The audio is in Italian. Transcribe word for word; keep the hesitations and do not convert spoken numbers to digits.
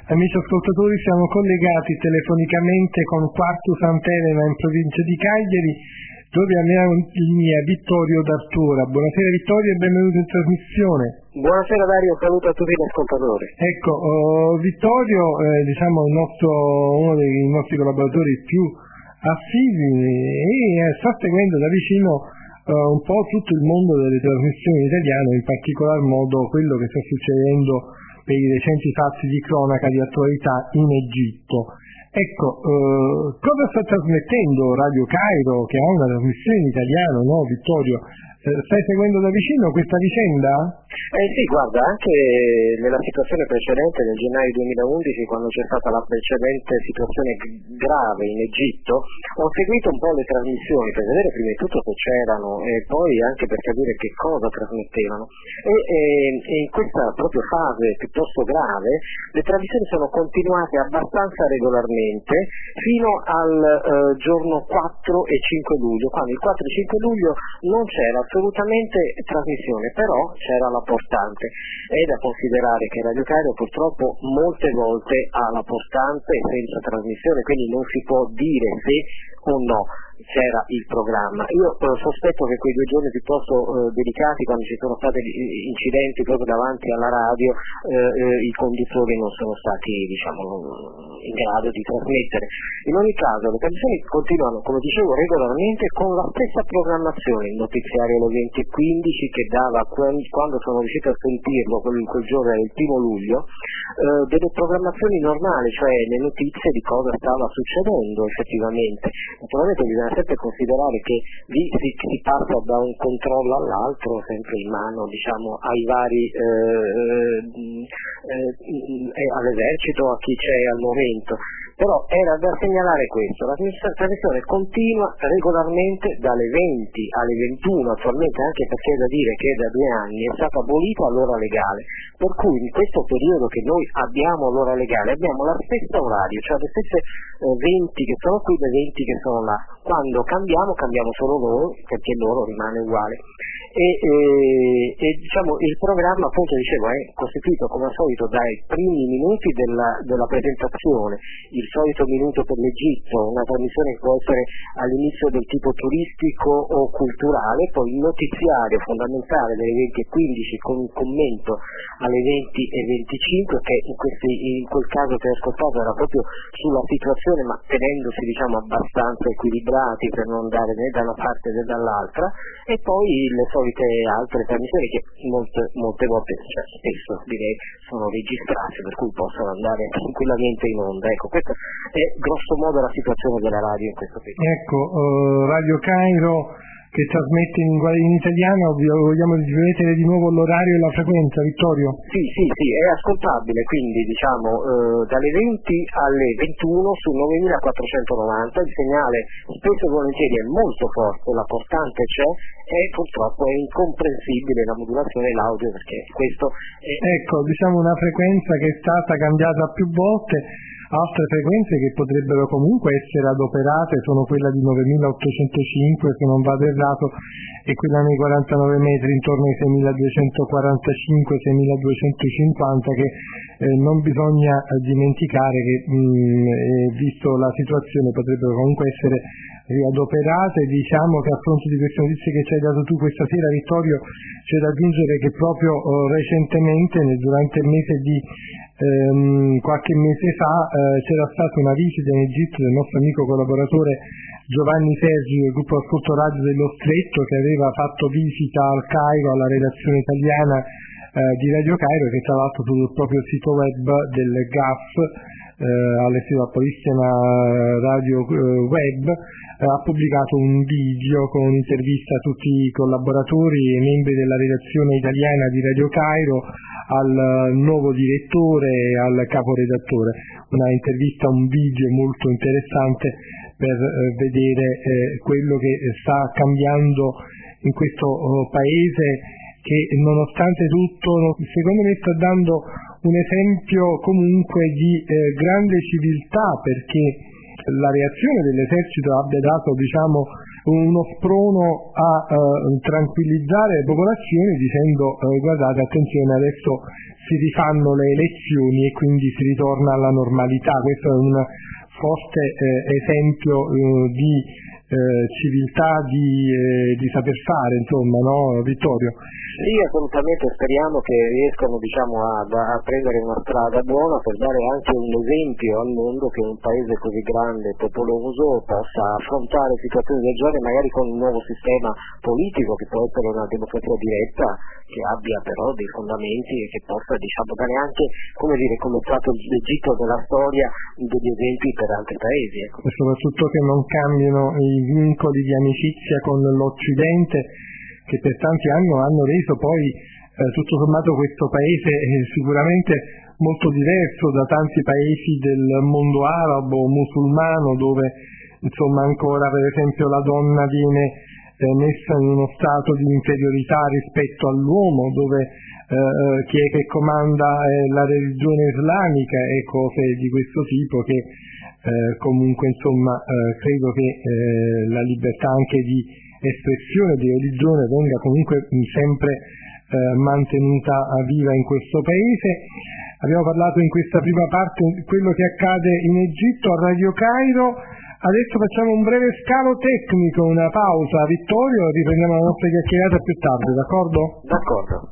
Amici ascoltatori, siamo collegati telefonicamente con Quartu Sant'Elena in provincia di Cagliari, dove abbiamo in linea Vittorio D'Artura. Buonasera Vittorio e benvenuto in trasmissione. Buonasera Dario, saluto a tutti gli ascoltatori. Ecco, oh, Vittorio, eh, diciamo il nostro, uno dei nostri collaboratori più assidui e sta seguendo da vicino uh, un po' tutto il mondo delle trasmissioni italiane, in particolar modo quello che sta succedendo per i recenti fatti di cronaca di attualità in Egitto. Ecco, uh, cosa sta trasmettendo Radio Cairo, che ha una trasmissione in italiano, no Vittorio? Uh, stai seguendo da vicino questa vicenda? Eh sì, guarda, anche nella situazione precedente, nel gennaio duemilaundici, quando c'è stata la precedente situazione grave in Egitto, ho seguito un po' le trasmissioni per vedere prima di tutto se c'erano e poi anche per capire che cosa trasmettevano. E, e, e in questa proprio fase piuttosto grave, le trasmissioni sono continuate abbastanza regolarmente fino al eh, giorno quattro e cinque luglio, quando il quattro e cinque luglio non c'era assolutamente trasmissione, però c'era la portante. È da considerare che Radio Cairo purtroppo molte volte ha la portante senza trasmissione, quindi non si può dire se o no c'era il programma. Io eh, sospetto che quei due giorni piuttosto eh, delicati, quando ci sono stati incidenti proprio davanti alla radio, eh, eh, i conduttori non sono stati, diciamo, in grado di trasmettere. In ogni caso le trasmissioni continuano, come dicevo, regolarmente con la stessa programmazione. Il notiziario alle venti e quindici che dava, quando sono riuscito a sentirlo, quel, quel giorno era il primo luglio, eh, delle programmazioni normali, cioè le notizie di cosa stava succedendo effettivamente. Naturalmente bisogna sempre considerare che lì si, si passa da un controllo all'altro, sempre in mano, diciamo, ai vari eh, eh, eh, all'esercito, a chi c'è al momento. Però era da segnalare questo: la trasmissione continua regolarmente dalle venti alle ventuno, attualmente, anche perché è da dire che da due anni è stata abolita l'ora legale, per cui in questo periodo che noi abbiamo l'ora legale abbiamo la stessa orario, cioè le stesse eh, venti che sono qui e le venti che sono là. Quando cambiamo, cambiamo solo loro, perché loro rimane uguale. E, e, e diciamo il programma, appunto dicevo, è costituito come al solito dai primi minuti della, della presentazione, il solito minuto per l'Egitto, una trasmissione che può essere all'inizio del tipo turistico o culturale, poi il notiziario fondamentale delle venti e quindici con un commento alle venti e venticinque, che in, questi, in quel caso che ho ascoltato era proprio sulla situazione, ma tenendosi, diciamo, abbastanza equilibrati per non andare né da una parte né dall'altra, e poi le solite altre trasmissioni che molte, molte volte, cioè spesso direi, sono registrate, per cui possono andare tranquillamente in onda. Ecco, questa è grosso modo la situazione della radio in questo periodo. Ecco, uh, Radio Cairo che trasmette in, in italiano, vogliamo ripetere di nuovo l'orario e la frequenza, Vittorio? Sì, sì, sì, è ascoltabile, quindi diciamo eh, dalle venti alle ventuno su novemilaquattrocentonovanta, il segnale spesso e volentieri è molto forte, la portante c'è e purtroppo è incomprensibile la modulazione e l'audio, perché questo è... Ecco, diciamo una frequenza che è stata cambiata più volte. Altre frequenze che potrebbero comunque essere adoperate sono quella di novemilaottocentocinque, se non vado errato, e quella nei quarantanove metri intorno ai seimiladuecentoquarantacinque seimiladuecentocinquanta, che eh, non bisogna dimenticare che mh, eh, visto la situazione potrebbero comunque essere riadoperate. Diciamo che a fronte di queste notizie che ci hai dato tu questa sera, Vittorio, c'è da aggiungere che proprio oh, recentemente, durante il mese di ehm, qualche mese fa, eh, c'era stata una visita in Egitto del nostro amico collaboratore Giovanni Sergi del gruppo Ascolto Radio dello Stretto, che aveva fatto visita al Cairo, alla redazione italiana eh, di Radio Cairo, che tra l'altro sul proprio sito web del G A F, eh, all'estero Polissima Radio eh, Web, eh, ha pubblicato un video con un'intervista a tutti i collaboratori e membri della redazione italiana di Radio Cairo, al nuovo direttore e al caporedattore. Una intervista, un video molto interessante per eh, vedere eh, quello che sta cambiando in questo oh, paese, che nonostante tutto secondo me sta dando un esempio comunque di eh, grande civiltà, perché la reazione dell'esercito abbia dato, diciamo, uno sprono a uh, tranquillizzare le popolazioni dicendo uh, guardate, attenzione, adesso si rifanno le elezioni e quindi si ritorna alla normalità. Questo è un forte eh, esempio eh, di eh, civiltà, di, eh, di saper fare, insomma, no, Vittorio? Sì, assolutamente, speriamo che riescano, diciamo, a, a prendere una strada buona per dare anche un esempio al mondo che un paese così grande e popoloso possa affrontare situazioni del genere, magari con un nuovo sistema politico che può essere una democrazia diretta, che abbia però dei fondamenti e che possa, diciamo, dare anche, come dire, come è stato l'Egitto della storia, degli esempi per altri paesi. Ecco. E soprattutto che non cambino i vincoli di amicizia con l'Occidente, che per tanti anni hanno reso poi eh, tutto sommato questo paese eh, sicuramente molto diverso da tanti paesi del mondo arabo, musulmano, dove insomma ancora per esempio la donna viene eh, messa in uno stato di inferiorità rispetto all'uomo, dove eh, chi è che comanda è la religione islamica e cose di questo tipo che eh, comunque insomma eh, credo che eh, la libertà anche di espressione di religione venga comunque sempre eh, mantenuta viva in questo paese. Abbiamo parlato in questa prima parte di quello che accade in Egitto a Radio Cairo. Adesso facciamo un breve scalo tecnico, una pausa. Vittorio, riprendiamo la nostra chiacchierata più tardi, d'accordo? D'accordo.